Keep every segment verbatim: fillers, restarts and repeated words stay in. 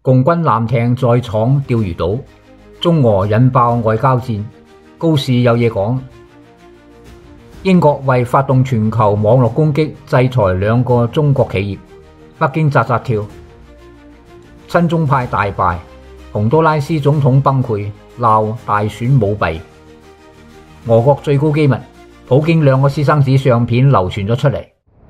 共軍艦艇再闖釣魚島，中俄引爆外交戰。高市有嘢講。英國為發動全球網絡攻擊，制裁兩個中國企業。北京扎扎跳。親中派大敗，洪都拉斯總統崩潰，鬧大選舞弊。俄國最高機密，普京兩個私生子相片流傳咗出嚟。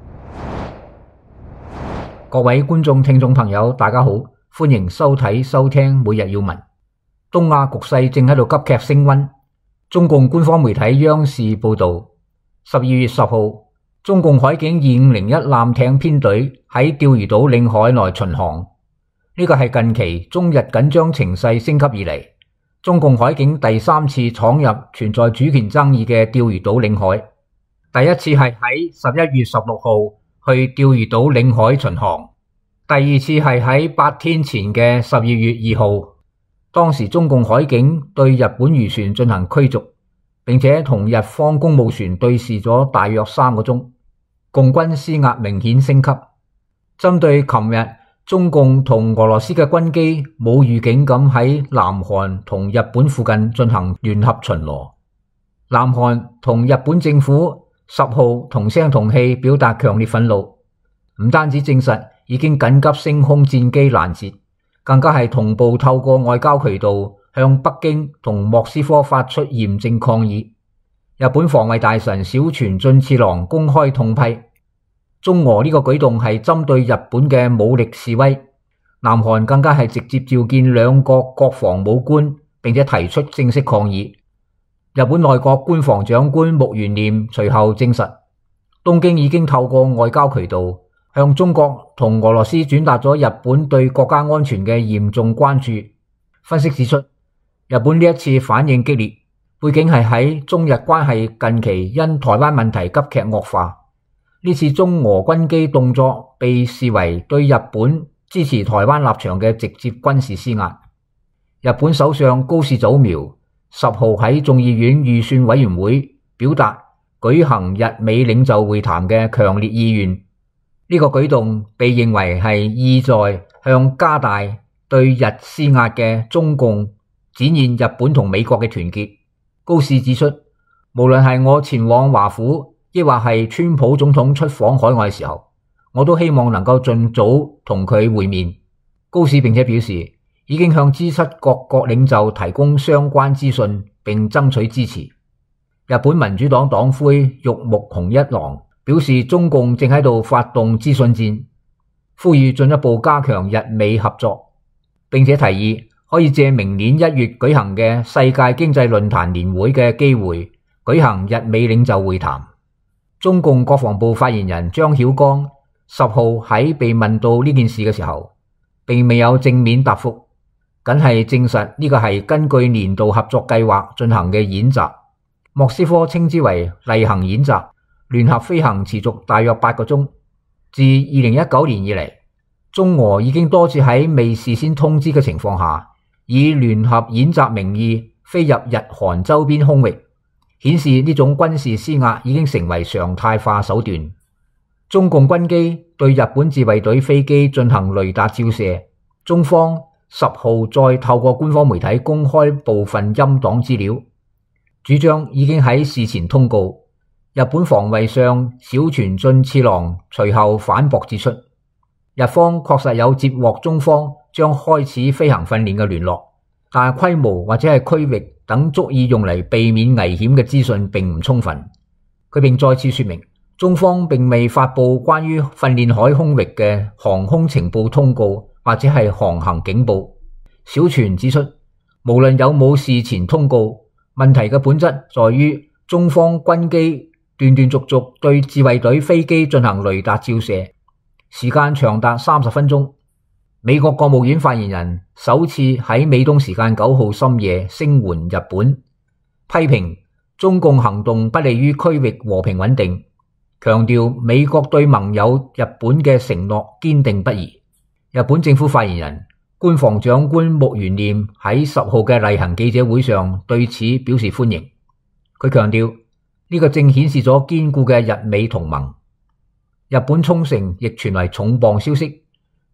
各位觀眾、聽眾朋友，大家好，歡迎收睇、收聽每日要聞。東亞局勢正喺度急劇升溫。中共官方媒體央視報道，十二月十號，中共海警二五零一艦艇編隊喺釣魚島領海內巡航。呢個係近期中日緊張情勢升級以嚟，中共海警第三次闖入存在主權爭議嘅釣魚島領海。第一次係喺十一月十六號去釣魚島領海巡航，第二次係喺八天前嘅十二月二號。當時中共海警對日本漁船進行驅逐，並且同日方公務船對峙咗大約三個鐘，共軍施壓明顯升級。針對琴日中共同俄羅斯嘅軍機冇預警咁喺南韓同日本附近進行聯合巡邏，南韓同日本政府十號同聲同氣表達強烈憤怒，唔單止證實已經緊急升空戰機攔截，更加係同步透過外交渠道向北京同莫斯科發出嚴正抗議。日本防衛大臣小泉進次郎公開痛批，中俄呢個舉動係針對日本嘅武力示威。南韓更加係直接召見兩國國防武官，並且提出正式抗議。日本內閣官房長官木原稔隨後證實，東京已經透過外交渠道向中國同俄羅斯轉達咗日本對國家安全嘅嚴重關注。分析指出，日本呢一次反應激烈，背景係喺中日關係近期因台灣問題急劇惡化。呢次中俄軍機動作被視為對日本支持台灣立場嘅直接軍事施壓。日本首相高市早苗十號喺眾議院預算委員會表達舉行日美領袖會談嘅強烈意願。呢個舉動被認為係意在向加大對日施壓嘅中共展現日本同美國嘅團結。高市指出，無論係我前往華府，亦或係川普總統出訪海外嘅時候，我都希望能夠盡早同佢會面。高市並且表示，已經向 G 七 各國領袖提供相關資訊並爭取支持。日本民主黨黨魁玉木雄一郎表示，中共正喺度發動資訊戰，呼籲進一步加強日美合作，並且提議可以借明年一月舉行嘅世界經濟論壇年會嘅機會，舉行日美領袖會談。中共國防部發言人張曉剛十號喺被問到呢件事嘅時候，並未有正面答覆，僅係證實呢個係根據年度合作計劃進行嘅演習。莫斯科稱之為例行演習，聯合飛行持續大約八個鐘。自二零一九年以嚟，中俄已經多次喺未事先通知嘅情況下，以聯合演習名義飛入日韓周邊空域，顯示呢種軍事施壓已經成為常態化手段。中共軍機對日本自衛隊飛機進行雷達照射，中方十號再透過官方媒體公開部分音檔資料，主張已經喺事前通告。日本防衛相小泉進次郎隨後反駁指出，日方確實有接獲中方將開始飛行訓練嘅聯絡，但係規模或者係區域等足以用嚟避免危險嘅資訊並唔充分。佢並再次說明，中方並未發布關於訓練海空域嘅航空情報通告或者係航行警報。小泉指出，無論有冇事前通告，問題嘅本質在於中方軍機斷斷續續對自衛隊飛機進行雷達照射，時間長達三十分鐘。美國國務院發言人首次喺美東時間九號深夜聲援日本，批評中共行動不利於區域和平穩定，強調美國對盟友日本嘅承諾堅定不移。日本政府發言人官房長官木原稔喺十號嘅例行記者會上對此表示歡迎。佢強調，呢個正顯示咗堅固嘅日美同盟。日本沖繩亦傳嚟重磅消息，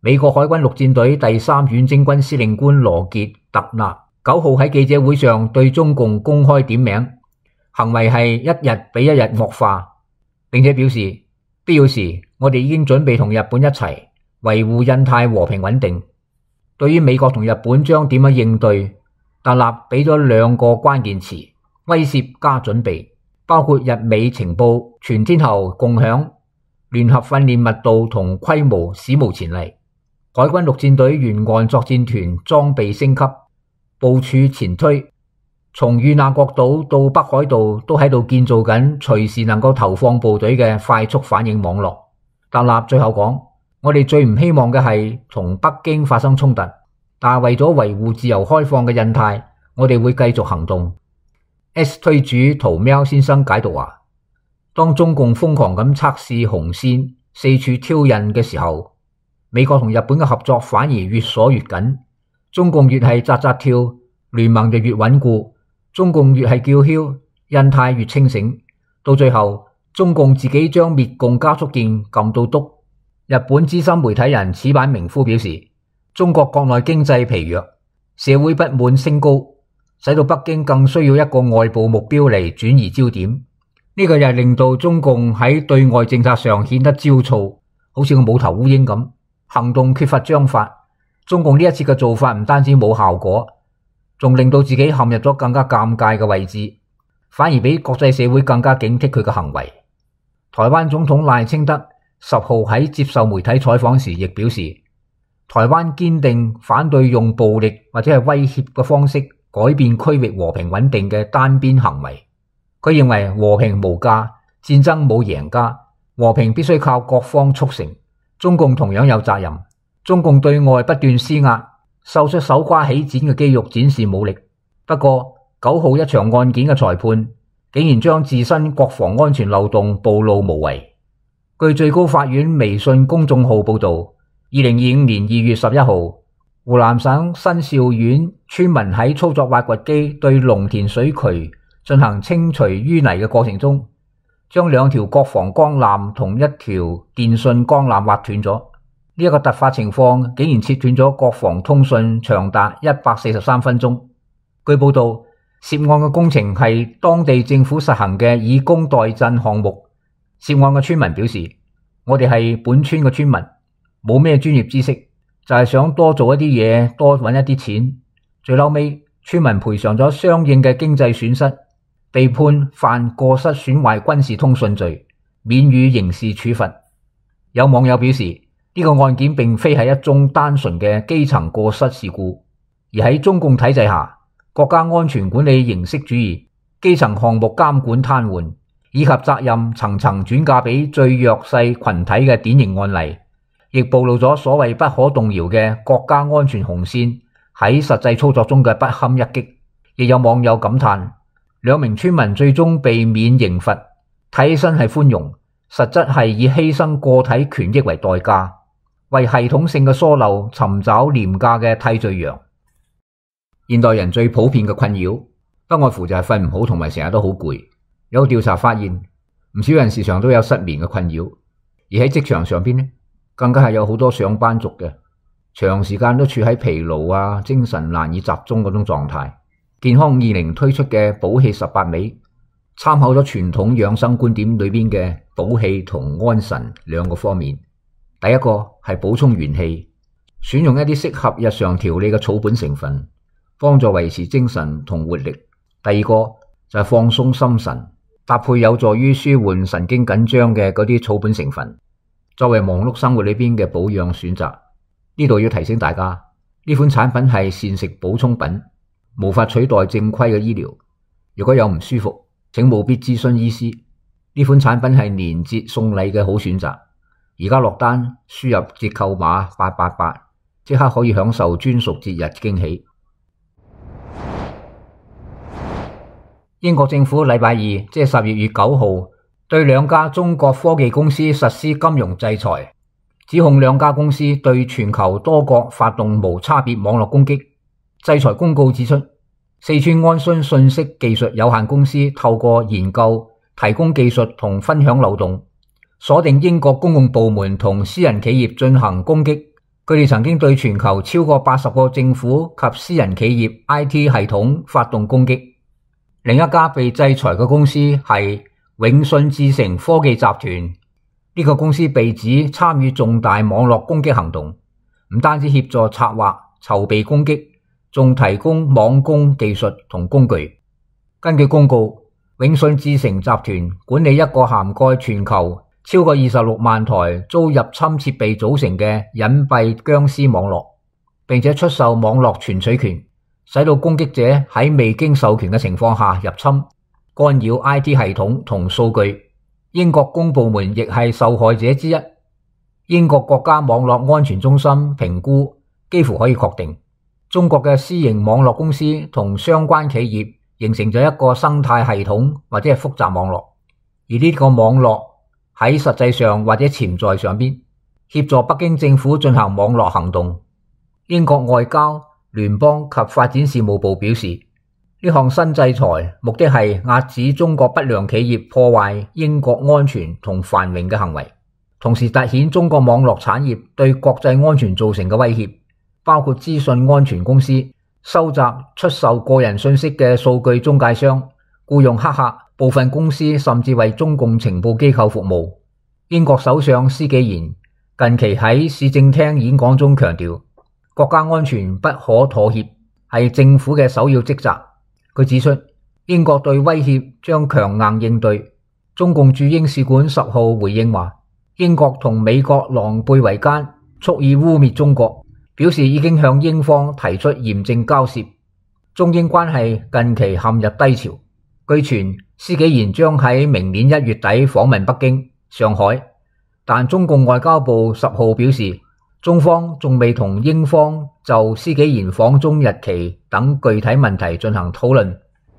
美國海軍陸戰隊第三遠征軍司令官羅傑特納九號喺記者會上對中共公開點名，行為係一日比一日惡化，並且表示必要時我哋已經準備同日本一齊維護印太和平穩定。對於美國同日本將點樣應對，特納俾咗兩個關鍵詞：威懾加準備，包括日美情報全天候共享、聯合訓練密度同規模史無前例。海軍陸戰隊沿岸作戰團裝備升級，部署前推，從與那國島到北海道都喺度建造緊隨時能夠投放部隊嘅快速反應網絡。特納最後講：我哋最唔希望嘅係同北京發生衝突，但係為咗維護自由開放嘅印太，我哋會繼續行動。S 推主屠喵先生解讀話：當中共瘋狂咁測試紅線，四處挑釁嘅時候，美國同日本嘅合作反而越鎖越緊，中共越係扎扎跳，聯盟就越穩固；中共越係叫囂，印太越清醒。到最後，中共自己將滅共加速鍵撳到篤。日本資深媒體人矢板明夫表示，中國國內經濟疲弱，社會不滿升高，使到北京更需要一個外部目標嚟轉移焦點。呢、這個又令到中共喺對外政策上顯得焦躁，好似個冇頭烏蠅咁。行動缺乏章法，中共呢一次嘅做法唔單止冇效果，仲令到自己陷入咗更加尷尬嘅位置，反而比國際社會更加警惕佢嘅行為。台灣總統賴清德十號喺接受媒體採訪時亦表示，台灣堅定反對用暴力或者係威脅嘅方式改變區域和平穩定嘅單邊行為。佢認為和平無價，戰爭冇贏家，和平必須靠各方促成。中共同樣有責任，中共對外不斷施壓，秀出手瓜起剪嘅肌肉展示武力。不過九號一場案件嘅裁判竟然將自身國防安全漏洞暴露無遺。據最高法院微信公眾號報道，二零二五年二月十一號，湖南省新邵縣村民喺操作挖掘機對農田水渠進行清除淤泥嘅過程中，將兩條國防光纜同一條電信光纜挖斷咗。呢一個突發情況竟然切斷咗國防通訊長達一百四十三分鐘。據報道，涉案嘅工程係當地政府實行嘅以工代賑項目。涉案嘅村民表示：我哋係本村嘅村民，冇咩專業知識，就係想多做一啲嘢，多揾一啲錢。最後尾，村民賠償咗相應嘅經濟損失，被判犯過失損壞軍事通訊罪，免予刑事處罰。有網友表示，呢個案件並非係一宗單純嘅基層過失事故，而喺中共體制下，國家安全管理形式主義、基層項目監管癱瘓，以及責任層層轉嫁俾最弱勢群體嘅典型案例，亦暴露咗所謂不可動搖嘅國家安全紅線喺實際操作中嘅不堪一擊。亦有網友感嘆，兩名村民最終被免刑罰，睇起身係寬容，實質係以犧牲個體權益為代價，為系統性嘅疏漏尋找廉價嘅替罪羊。現代人最普遍嘅困擾，不外乎就係瞓唔好同埋成日都好攰。有調查發現，唔少人時常都有失眠嘅困擾，而喺職場上邊呢，更加係有好多上班族嘅長時間都處喺疲勞啊、精神難以集中嗰種狀態。健康二零推出嘅補氣十八味，參考咗傳統養生觀點裏邊嘅補氣同安神兩個方面。第一個係補充元氣，選用一啲適合日常調理嘅草本成分，幫助維持精神同活力。第二個就係放鬆心神，搭配有助於舒緩神經緊張嘅嗰啲草本成分，作為忙碌生活裏邊嘅保養選擇。呢度要提醒大家，呢款產品係膳食補充品，無法取代正規嘅醫療。如果有唔舒服，請務必諮詢醫師。呢款產品係年節送禮嘅好選擇。而家落單輸入折扣碼八八八，即刻可以享受專屬節日驚喜。英國政府禮拜二即係十二月九號，對兩家中國科技公司實施金融制裁，指控兩家公司對全球多國發動無差別網絡攻擊。制裁公告指出，四川安洵信息技術有限公司透過研究、提供技術同分享漏洞，鎖定英國公共部門同私人企業進行攻擊， 佢哋曾經對全球超過八十個政府及私人企業 I T 系統發動攻擊。另一家被制裁嘅公司係永信智誠科技集團，呢個公司被指參與重大網絡攻擊行動，唔單止協助策劃、籌備攻擊，仲提供網攻技術同工具。根據公告，永信智誠集團管理一個涵蓋全球超過二十六萬台遭入侵設備組成嘅隱蔽僵屍網絡，並且出售網絡存取權，使到攻擊者喺未經授權嘅情況下入侵，干擾 I T 系統同數據。英國公部門亦係受害者之一。英國國家網絡安全中心評估幾乎可以確定，中國嘅私營網絡公司同相關企業形成咗一個生態系統或者係複雜網絡，而呢個網絡喺實際上或者潛在上邊協助北京政府進行網絡行動。英國外交、聯邦及發展事務部表示，呢項新制裁目的係遏止中國不良企業破壞英國安全同繁榮嘅行為，同時凸顯中國網絡產業對國際安全造成嘅威脅，包括資訊安全公司、收集、出售個人信息嘅數據中介商、僱用黑客，部分公司甚至為中共情報機構服務。英國首相施紀賢近期喺市政廳演講中強調，國家安全不可妥協，係政府嘅首要職責。佢指出，英國對威脅將強硬應對。中共駐英使館十號回應話，英國同美國狼狽為奸，蓄意污衊中國，表示已經向英方提出嚴正交涉。中英關係近期陷入低潮。據傳，施紀賢將喺明年一月底訪問北京、上海，但中共外交部十號表示，中方仲未同英方就施紀賢訪中日期等具體問題進行討論。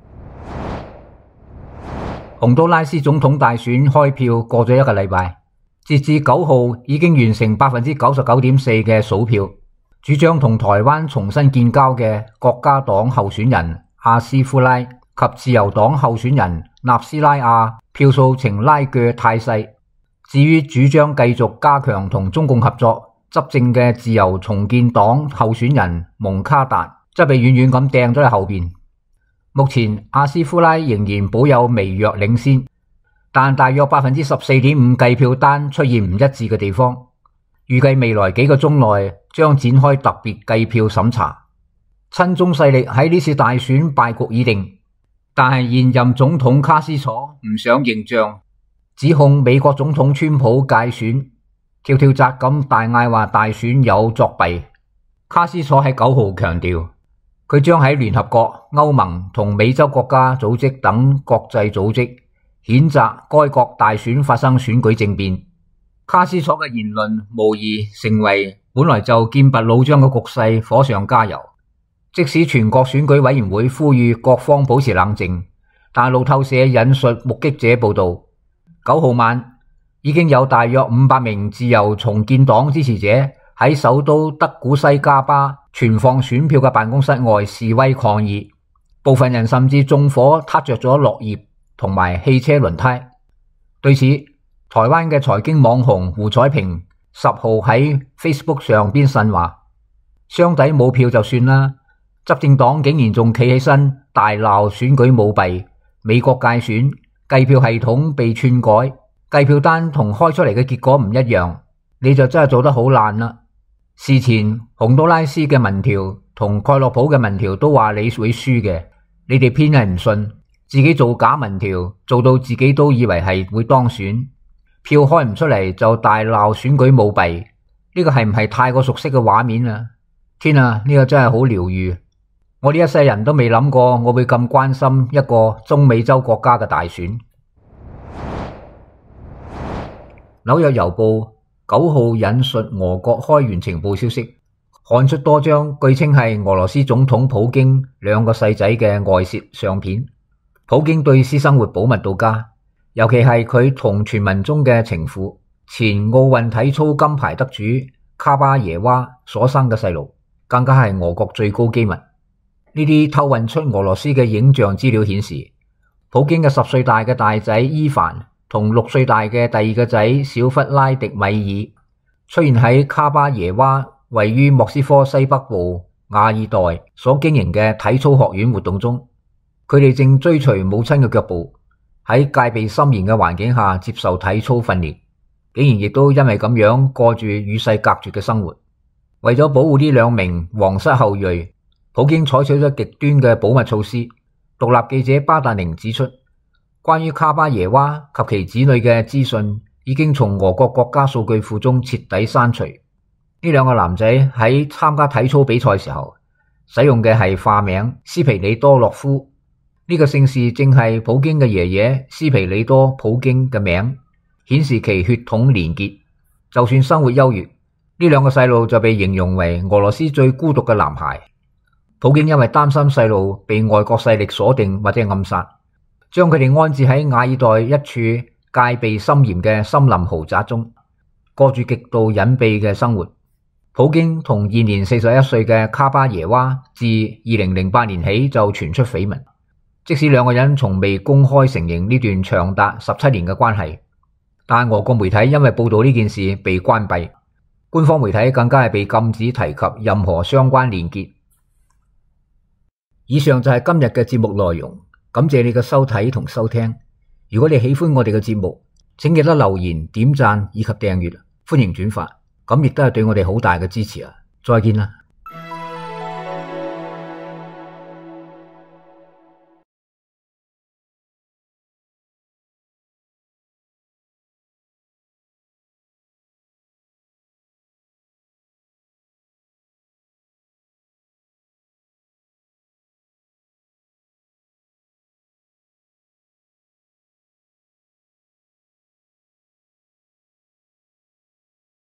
洪都拉斯總統大選開票過咗一個禮拜，截至九號已經完成百分之九十九點四嘅數票。主張同台灣重新建交嘅國家黨候選人阿斯夫拉及自由黨候選人納斯拉亞票數呈拉鋸態勢。至於主張繼續加強同中共合作執政嘅自由重建黨候選人蒙卡達則被遠遠咁掟咗喺後邊。目前阿斯夫拉仍然保有微弱領先，但大約百分之十四點五計票單出現唔一致嘅地方。預計未來幾個鐘內將展開特別計票審查。親中勢力喺呢次大選敗局已定，但係現任總統卡斯楚唔想認賬，指控美國總統川普介選，跳跳紮咁大嗌話大選有作弊。卡斯楚喺九號強調，佢將喺聯合國、歐盟同美洲國家組織等國際組織譴責該國大選發生選舉政變。卡斯楚嘅言論無疑成為本來就劍拔弩張嘅局勢火上加油。即使全國選舉委員會呼籲各方保持冷靜，但路透社引述目擊者報道，九號晚已經有大約五百名自由重建黨支持者喺首都德古西加巴存放選票嘅辦公室外示威抗議，部分人甚至縱火撻着咗落葉同埋汽車輪胎。對此，台灣嘅財經網紅胡彩萍十號喺 Facebook 上邊呻話，箱底冇票就算啦，執政黨竟然仲企起身大鬧選舉舞弊、美國介選、計票系統被篡改、計票單同開出嚟嘅結果唔一樣，你就真係做得好爛啦。事前洪都拉斯嘅民調同蓋洛普嘅民調都話你會輸嘅，你哋偏係唔信，自己做假民調，做到自己都以為係會當選，票開唔出嚟就大鬧選舉舞弊，呢個係唔係太過熟悉嘅畫面啊？天啊，呢個真係好療癒。我呢一世人都未諗過我會咁關心一個中美洲國家嘅大選。紐約郵報九號引述俄國開源情報消息，看出多張據稱係俄羅斯總統普京兩個細仔嘅外泄相片。普京對私生活保密到家，尤其係佢同傳聞中嘅情婦、前奧運體操金牌得主卡巴耶娃所生嘅細路，更加係俄國最高機密。呢啲偷運出俄羅斯嘅影像資料顯示，普京嘅十歲大嘅大仔伊凡同六歲大嘅第二個仔小弗拉迪米爾出現喺卡巴耶娃位於莫斯科西北部瓦爾代所經營嘅體操學院活動中，佢哋正追隨母親嘅腳步，喺戒備森嚴嘅環境下接受體操訓練，竟然亦都因為咁樣過住與世隔絕嘅生活。為咗保護呢兩名皇室後裔，普京採取咗極端嘅保密措施。獨立記者巴達寧指出，關於卡巴耶娃及其子女嘅資訊已經從俄國國家數據庫中徹底刪除。呢兩個男仔喺參加體操比賽時候使用嘅係化名斯皮里多洛夫，呢、這個姓氏正係普京嘅爺爺斯皮里多普京嘅名，顯示其血統連結。就算生活優越，呢兩個細路就被形容為俄羅斯最孤獨嘅男孩。普京因為擔心細路被外國勢力鎖定或者暗殺，將佢哋安置喺瓦爾代一處戒備森嚴嘅森林豪宅中，過住極度隱蔽嘅生活。普京同現年四十一歲嘅卡巴耶娃自二零零八年起就傳出緋聞，即使兩個人從未公開承認呢段長達十七年嘅關係，但俄國媒體因為報道呢件事被關閉，官方媒體更加係被禁止提及任何相關連結。以上就係今日嘅節目內容，感謝你嘅收睇同收聽。如果你喜歡我哋嘅節目，請記得留言、點讚以及訂閱，歡迎轉發。咁亦都係對我哋好大嘅支持啊！再見啦。